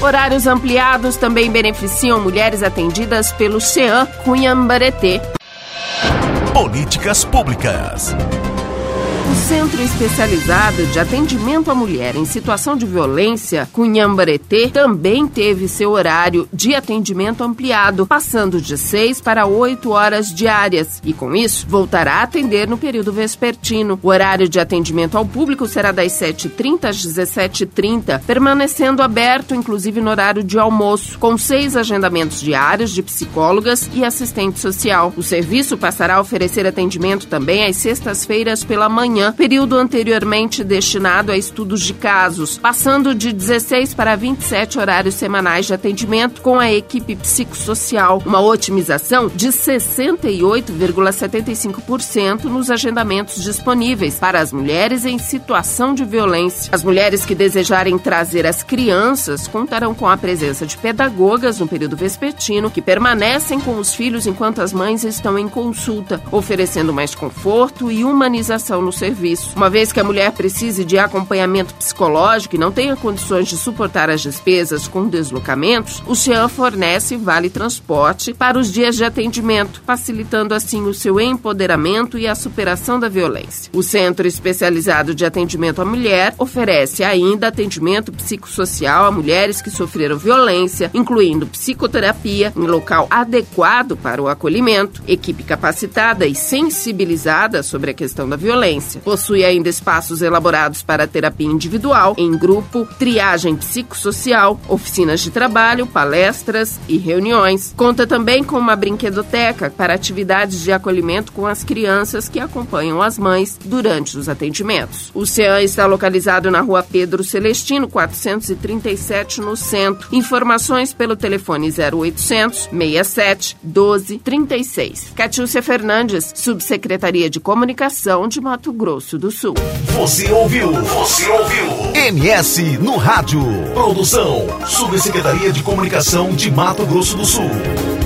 Horários ampliados também beneficiam mulheres atendidas pelo CEAM Cunhambareté. Políticas públicas. O Centro Especializado de Atendimento à Mulher em Situação de Violência, Cunhambareté, também teve seu horário de atendimento ampliado, passando de 6 para 8 horas diárias. E, com isso, voltará a atender no período vespertino. O horário de atendimento ao público será das 7h30 às 17h30, permanecendo aberto, inclusive no horário de almoço, com 6 agendamentos diários de psicólogas e assistente social. O serviço passará a oferecer atendimento também às sextas-feiras pela manhã, período anteriormente destinado a estudos de casos, passando de 16 para 27 horários semanais de atendimento com a equipe psicossocial, uma otimização de 68,75% nos agendamentos disponíveis para as mulheres em situação de violência. As mulheres que desejarem trazer as crianças contarão com a presença de pedagogas no período vespertino, que permanecem com os filhos enquanto as mães estão em consulta, oferecendo mais conforto e humanização no serviço. Uma vez que a mulher precise de acompanhamento psicológico e não tenha condições de suportar as despesas com deslocamentos, o CEAM fornece vale transporte para os dias de atendimento, facilitando assim o seu empoderamento e a superação da violência. O Centro Especializado de Atendimento à Mulher oferece ainda atendimento psicossocial a mulheres que sofreram violência, incluindo psicoterapia em local adequado para o acolhimento, equipe capacitada e sensibilizada sobre a questão da violência. Possui ainda espaços elaborados para terapia individual, em grupo, triagem psicossocial, oficinas de trabalho, palestras e reuniões. Conta também com uma brinquedoteca para atividades de acolhimento com as crianças que acompanham as mães durante os atendimentos. O CEAM está localizado na Rua Pedro Celestino, 437, no centro. Informações pelo telefone 0800 67 12 36. Catiúcia Fernandes, Subsecretaria de Comunicação de Mato Grosso do Sul. Você ouviu? MS no Rádio. Produção, Subsecretaria de Comunicação de Mato Grosso do Sul.